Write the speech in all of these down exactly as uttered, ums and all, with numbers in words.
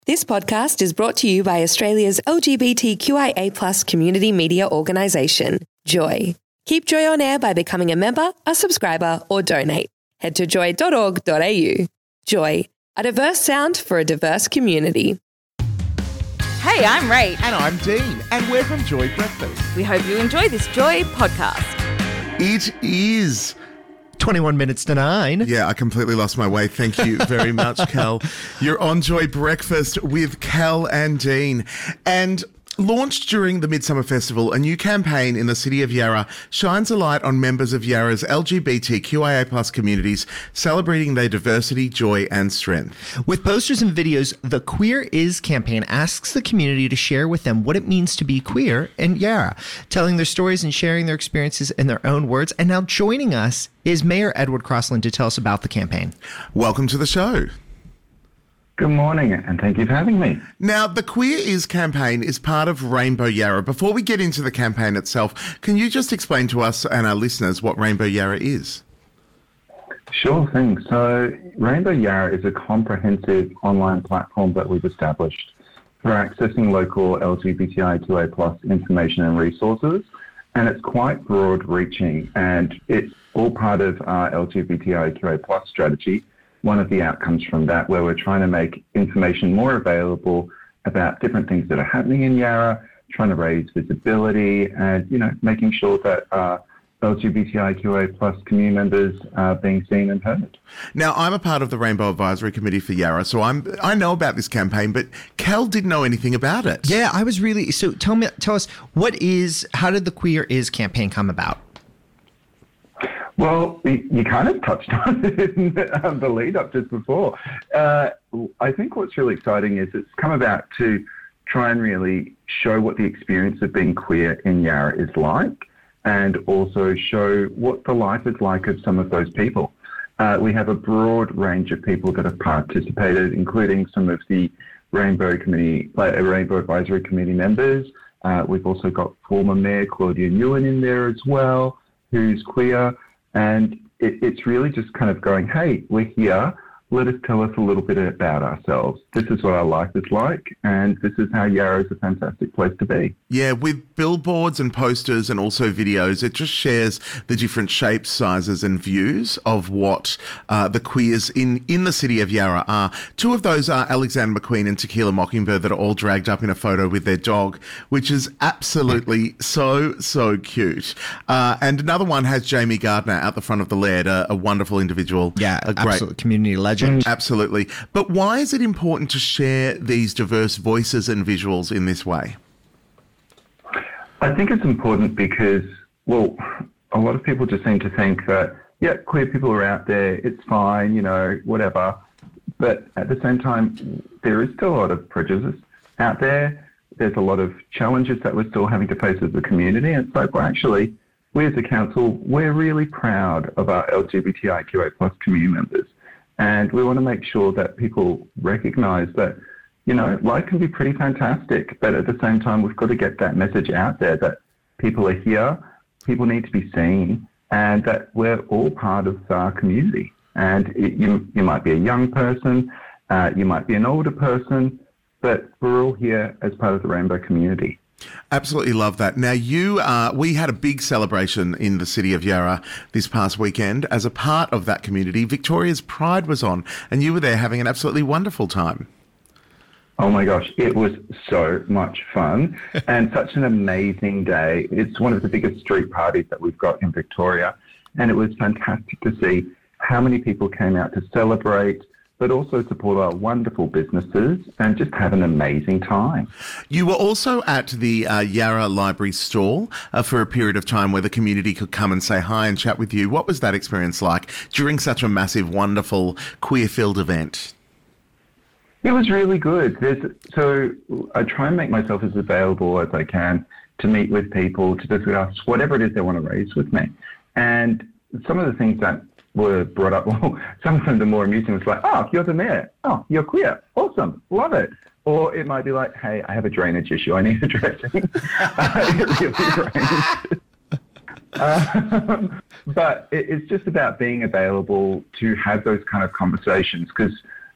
This podcast is brought to you by Australia's L G B T Q I A plus community media organisation, Joy. Keep Joy on air by becoming a member, a subscriber, or donate. Head to joy dot org dot a u. Joy, a diverse sound for a diverse community. Hey, I'm Ray. And I'm Dean, and we're from Joy Breakfast. We hope you enjoy this Joy podcast. It is twenty-one minutes to nine. Yeah, I completely lost my way. Thank you very much, Cal. You're on Joy Breakfast with Cal and Dean. And launched during the Midsummer Festival, a new campaign in the city of Yarra shines a light on members of Yarra's L G B T Q I A plus communities, celebrating their diversity, joy and strength. With posters and videos, the Queer Is campaign asks the community to share with them what it means to be queer in Yarra, telling their stories and sharing their experiences in their own words. And now joining us is Mayor Edward Crossland to tell us about the campaign. Welcome to the show. Good morning, and thank you for having me. Now, the Queer Is campaign is part of Rainbow Yarra. Before we get into the campaign itself, can you just explain to us and our listeners what Rainbow Yarra is? Sure thing. So, Rainbow Yarra is a comprehensive online platform that we've established for accessing local L G B T I Q A plus information and resources, and it's quite broad-reaching, and it's all part of our L G B T I Q A plus strategy. One of the outcomes from that, where we're trying to make information more available about different things that are happening in Yarra, trying to raise visibility and, you know, making sure that uh, L G B T I Q A plus community members are being seen and heard. Now, I'm a part of the Rainbow Advisory Committee for Yarra, so I'm I know about this campaign, but Cal didn't know anything about it. Yeah, I was really, so tell me, tell us, what is, how did the Queer Is campaign come about? Well, you kind of touched on it in the lead up just before. Uh, I think what's really exciting is it's come about to try and really show what the experience of being queer in Yarra is like, and also show what the life is like of some of those people. Uh, we have a broad range of people that have participated, including some of the Rainbow Committee, like Rainbow Advisory Committee members. Uh, we've also got former Mayor Claudia Nguyen in there as well, who's queer. And it, it's really just kind of going, hey, we're here. Let us tell us a little bit about ourselves. This is what our life is like, and this is how Yarra is a fantastic place to be. Yeah, with billboards and posters and also videos, it just shares the different shapes, sizes and views of what uh, the queers in, in the city of Yarra are. Two of those are Alexander McQueen and Tequila Mockingbird that are all dragged up in a photo with their dog, which is absolutely so, so cute. Uh, and another one has Jamie Gardner out the front of the Laird, a, a wonderful individual. Yeah, a great absolute community legend. Absolutely. But why is it important to share these diverse voices and visuals in this way? I think it's important because, well, a lot of people just seem to think that, yeah, queer people are out there, it's fine, you know, whatever. But at the same time, there is still a lot of prejudice out there. There's a lot of challenges that we're still having to face as a community. And it's like, well, actually, we as a council, we're really proud of our L G B T I Q A plus community members. And we want to make sure that people recognise that, you know, life can be pretty fantastic, but at the same time, we've got to get that message out there that people are here, people need to be seen, and that we're all part of our community. And it, you, you might be a young person, uh, you might be an older person, but we're all here as part of the Rainbow community. Absolutely love that. Now, you, uh, we had a big celebration in the city of Yarra this past weekend. As a part of that community, Victoria's Pride was on, and you were there having an absolutely wonderful time. Oh my gosh, it was so much fun and such an amazing day. It's one of the biggest street parties that we've got in Victoria, and it was fantastic to see how many people came out to celebrate, but also support our wonderful businesses and just have an amazing time. You were also at the uh, Yarra Library stall uh, for a period of time where the community could come and say hi and chat with you. What was that experience like during such a massive, wonderful, queer-filled event? It was really good. There's, so I try and make myself as available as I can to meet with people, to discuss whatever it is they want to raise with me. And some of the things that were brought up, well, some of them the more amusing was like, oh, you're the mayor. Oh, you're queer. Awesome. Love it. Or it might be like, hey, I have a drainage issue. I need addressing. uh, it really ranges. Um, but it, it's just about being available to have those kind of conversations, because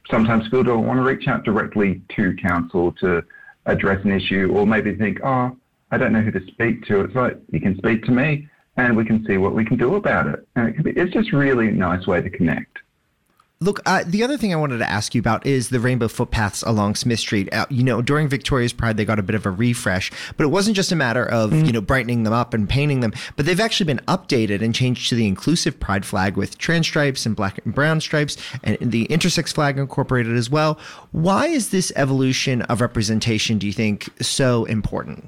sometimes people don't want to reach out directly to council to address an issue, or maybe think, oh, I don't know who to speak to. It's like, you can speak to me and we can see what we can do about it. And it can be, it's just really a nice way to connect. Look, uh, the other thing I wanted to ask you about is the rainbow footpaths along Smith Street. Uh, you know, during Victoria's Pride, they got a bit of a refresh, but it wasn't just a matter of, mm. you know, brightening them up and painting them, but they've actually been updated and changed to the inclusive Pride flag with trans stripes and black and brown stripes, and the intersex flag incorporated as well. Why is this evolution of representation, do you think, so important?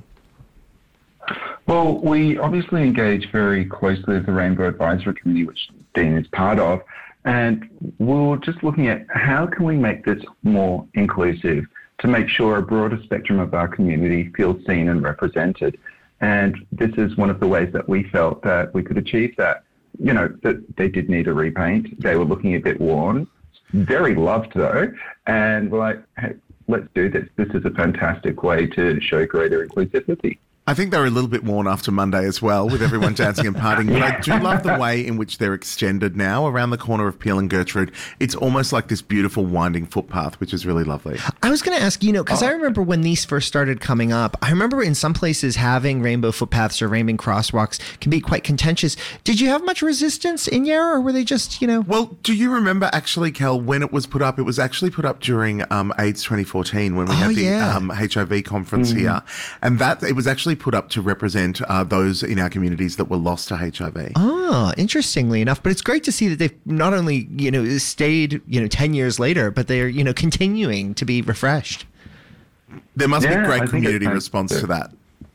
Well, we obviously engage very closely with the Rainbow Advisory Committee, which Dean is part of. And we're just looking at how can we make this more inclusive to make sure a broader spectrum of our community feels seen and represented. And this is one of the ways that we felt that we could achieve that. You know, that they did need a repaint. They were looking a bit worn, very loved though. And we're like, hey, let's do this. This is a fantastic way to show greater inclusivity. I think they're a little bit worn after Monday as well, with everyone dancing and partying. But I do love the way in which they're extended now around the corner of Peel and Gertrude. It's almost like this beautiful winding footpath, which is really lovely. I was going to ask, you know, because oh. I remember when these first started coming up, I remember in some places having rainbow footpaths or rainbow crosswalks can be quite contentious. Did you have much resistance in Yarra, or were they just, you know? Well, do you remember actually, Kel, when it was put up? It was actually put up during um, AIDS twenty fourteen when we oh, had the yeah. um, H I V conference mm. here. And that it was actually put up to represent uh, those in our communities that were lost to H I V. Oh, interestingly enough. But it's great to see that they've not only, you know, stayed, you know, ten years later, but they're, you know, continuing to be refreshed. There must yeah, be great I community response to that.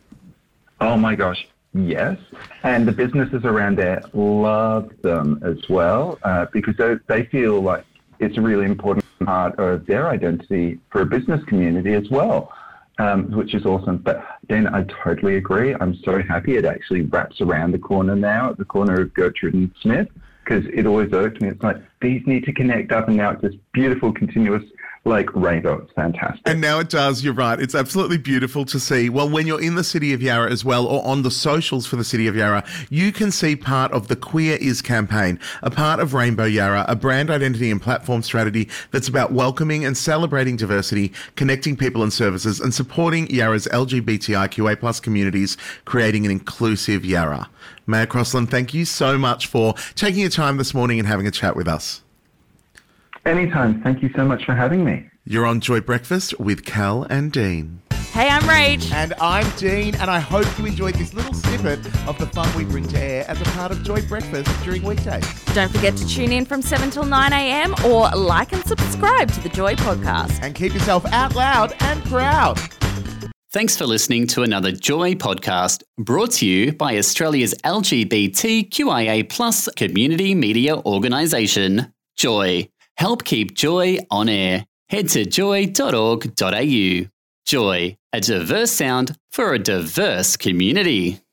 Oh my gosh, yes. And the businesses around there love them as well uh, because they, they feel like it's a really important part of their identity for a business community as well. Um, which is awesome. But Dan, I totally agree. I'm so happy it actually wraps around the corner now, at the corner of Gertrude and Smith, because it always irked me. It's like, these need to connect up, and now it's this beautiful, continuous, like, rainbow. It's fantastic. And now it does. You're right. It's absolutely beautiful to see. Well, when you're in the City of Yarra as well, or on the socials for the City of Yarra, you can see part of the Queer Is campaign, a part of Rainbow Yarra, a brand identity and platform strategy that's about welcoming and celebrating diversity, connecting people and services, and supporting Yarra's L G B T I Q A plus communities, creating an inclusive Yarra. Mayor Crosland, thank you so much for taking your time this morning and having a chat with us. Anytime. Thank you so much for having me. You're on Joy Breakfast with Cal and Dean. Hey, I'm Rach. And I'm Dean, and I hope you enjoyed this little snippet of the fun we bring to air as a part of Joy Breakfast during weekdays. Don't forget to tune in from seven till nine a.m. or like and subscribe to the Joy podcast. And keep yourself out loud and proud. Thanks for listening to another Joy podcast brought to you by Australia's L G B T Q I A plus community media organisation, Joy. Help keep Joy on air. Head to joy dot org dot a u. Joy, a diverse sound for a diverse community.